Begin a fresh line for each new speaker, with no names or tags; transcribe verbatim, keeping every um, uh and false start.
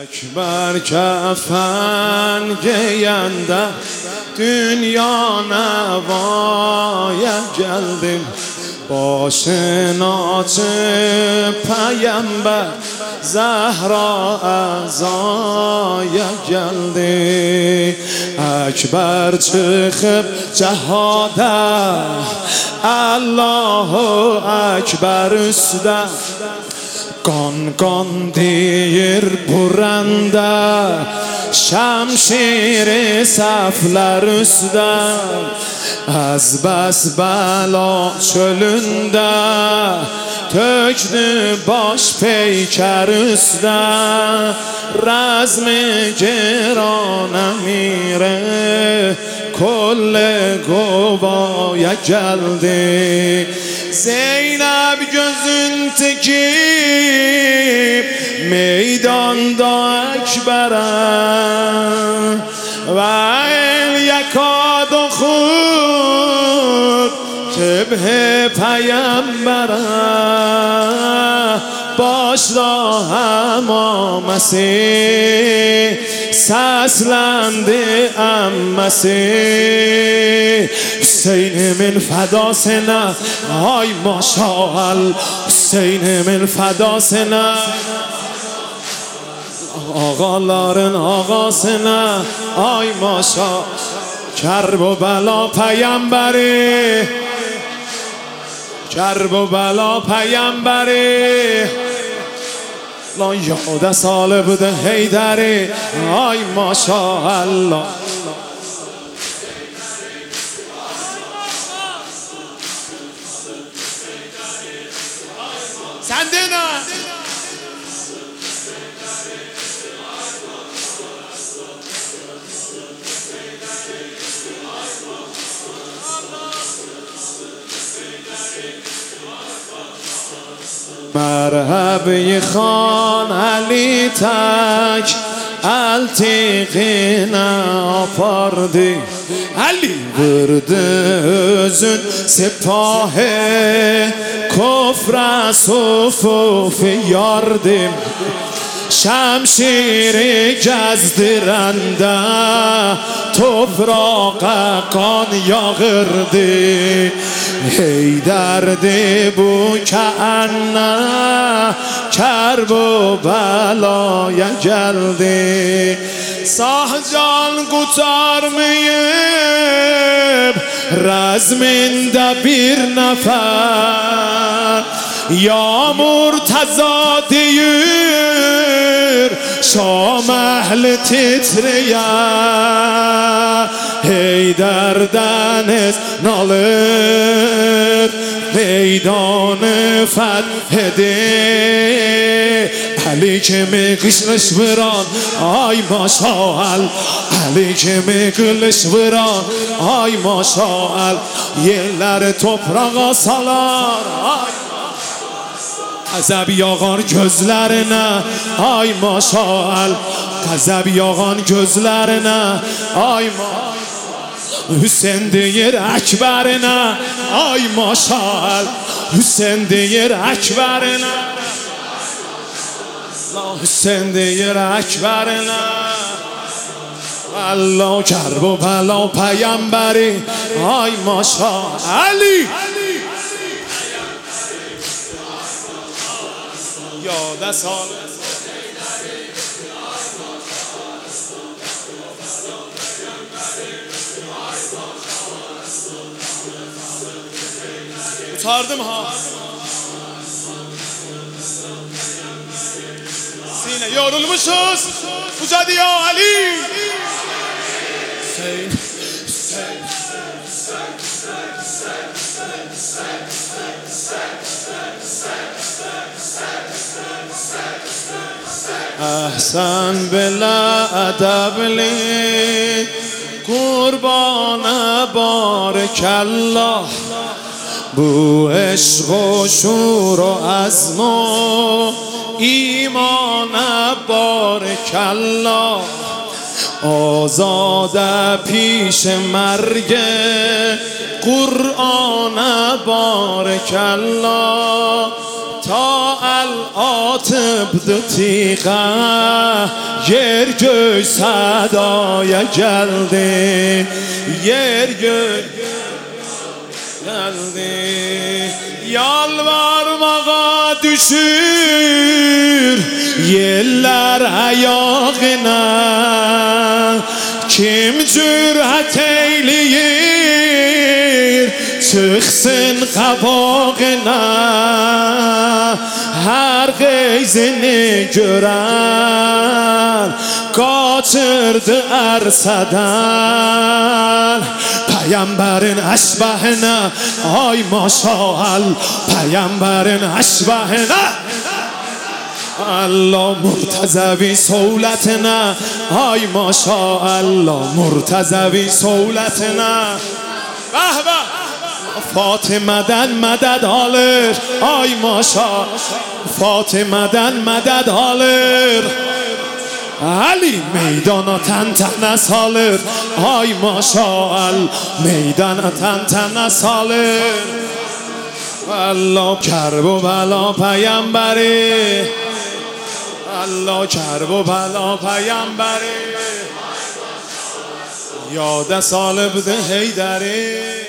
Ekber kefen giyende dünya nevaya geldim. Başını açıp Peygamber Zehra azaya geldi. Ekber çıkıp cehada, Allahu Ekber üstte. Qon qon deyir buranda, şemşiri saflar üstdə. Az bəs bəla çölündə, tökdü baş peykər üstdə. Rəzmi giran əmiri, kol qobaya gəldi. Zeynep gözün tekip meydanda Ekber'e ve el yakad okur şebhe Peygamber'e. Başda hamamesi seslendi emmesi. Hüseyin'imin fedasına ay maşallah, Hüseyin'imin fedasına, ağaların ağasına ay maşallah. Kerb و bela peygamberi, kerb و bela peygamberi. Lan yada salı bıdı heyderi ay maşallah. Sen de ne? مرحبی خان علی تک التیقینه آپاردی. علی برده özün سپاه کفر صفوف یاردیم. شمشیری گزدرنده تفراق قان یاغردی. هیدردی بو کعنه کرب و بلaya geldi. Sahcan kurtarmayıp razminde bir nefer. Yağmur taza deyir Şam ehli titriyer. Heydər dəniz nalır meydanı fəth edir. Əli kimi qışlış vuran ay maşal, Əli kimi qılış vuran ay maşal. Yerləri toprağa salar ay. Qəzəb yağan gözlərinə ay maşal, qəzəb yağan gözlərinə ay maşal. Hüseyin deyir Ekber'ine ay maşal, Hüseyin deyir Ekber'ine, Hüseyin deyir Ekber'ine. Allah kerb و bela peygamberi ay maşal. Ali yada sal. Utardım ha. Sine yorulmuşuz. Ucadı ya Ali. Hüseyin. احسن بلا ادبلی قربان بارکالله. بو عشق و شور و عزم و ایمان بارکالله. آزاده پیش مرگ قرآن بارکالله. تا العاطب دو تیغه yer göy sadaya geldi, yer göy geldi. Yalvarmağa düşür yeller ayağına, kim cürət eyleyir çıksın qabağına. Her qeyzini görən qaçırdı ərsədən. Peygamberin əşbəhine ay maşallah, Peygamberin əşbəhine Allah مرتضوی سولتنا ay maşallah مرتضوی سولتنا. به به فاطمه'den مدد alır ay maşallah، فاطمه'den مدد alır. Ali meydana tentene salır ay maşallah، meydana tentene salır. Allah کرب و بلا پیامبری، الله کرب و بلا پیامبری، یاد سال بده هیدری.